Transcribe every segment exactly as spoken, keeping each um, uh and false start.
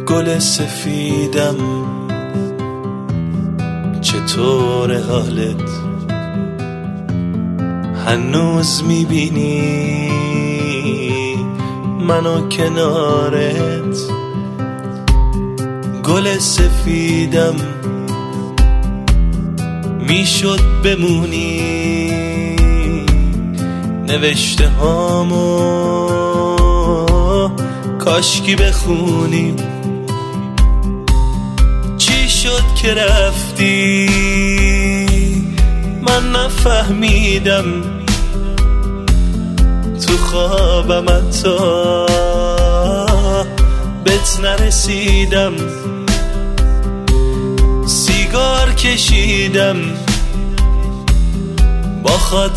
گل سفیدم چطور حالت؟ هنوز میبینی منو کنارت؟ گل سفیدم میشد بمونی نوشته هامو کاشکی بخونی. چی شد که رفتی من نفهمیدم، تو خوابم حتی بهت نرسیدم. سیگار کشیدم با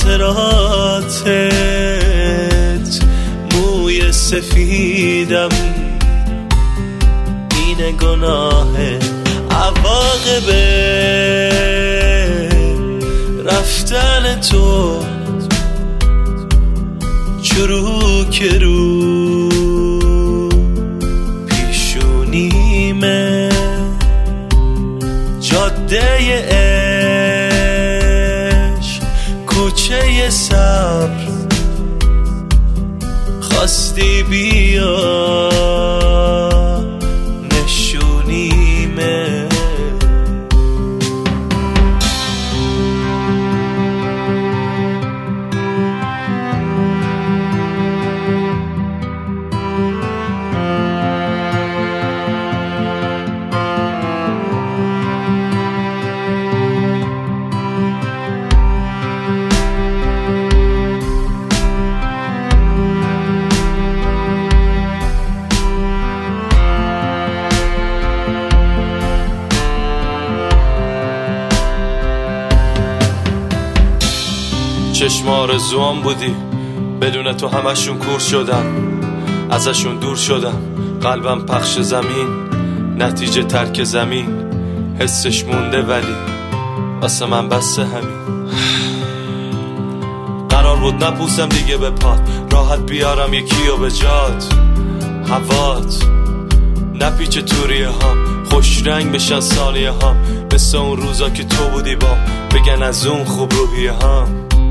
خاطراتت، موی سفیدم این گناهه. عواقب رفتن تو چروک رو پیشونیمه، جاده عشق کوچه صبر، خواستی بیا نشونیمه. چشم آرزوام بودی، بدون تو همشون کور شدم، ازشون دور شدم، قلبم پخش زمین، نتیجه ترک زمین، حسش مونده ولی واسه من بسه همین. قرار بود نپوسم دیگه به پات، راحت بیارم یکیو به جات، هوات نپیچه توریه ها، خوش رنگ بشن ثانیه ها، مثل اون روزا که تو بودی با بگن از اون خوب روحیه ها.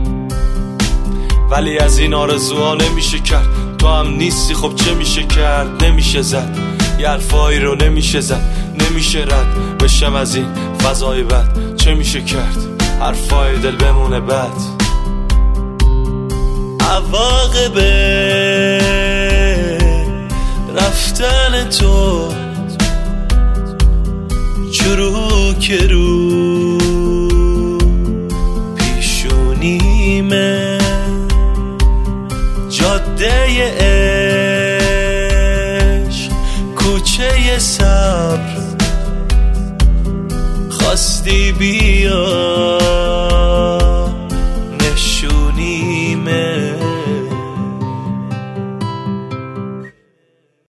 ولی از این آرزوها نمیشه کرد، تو هم نیستی خب چه میشه کرد؟ نمیشه زد یه حرفایی رو، نمیشه زد نمیشه رد بشم از این فضای بد. چه میشه کرد؟ حرفای دل بمونه بد. عواقب رفتن تو چروک رو پیشونیمه، جاده عشق کوچه صبر، خواستی بیا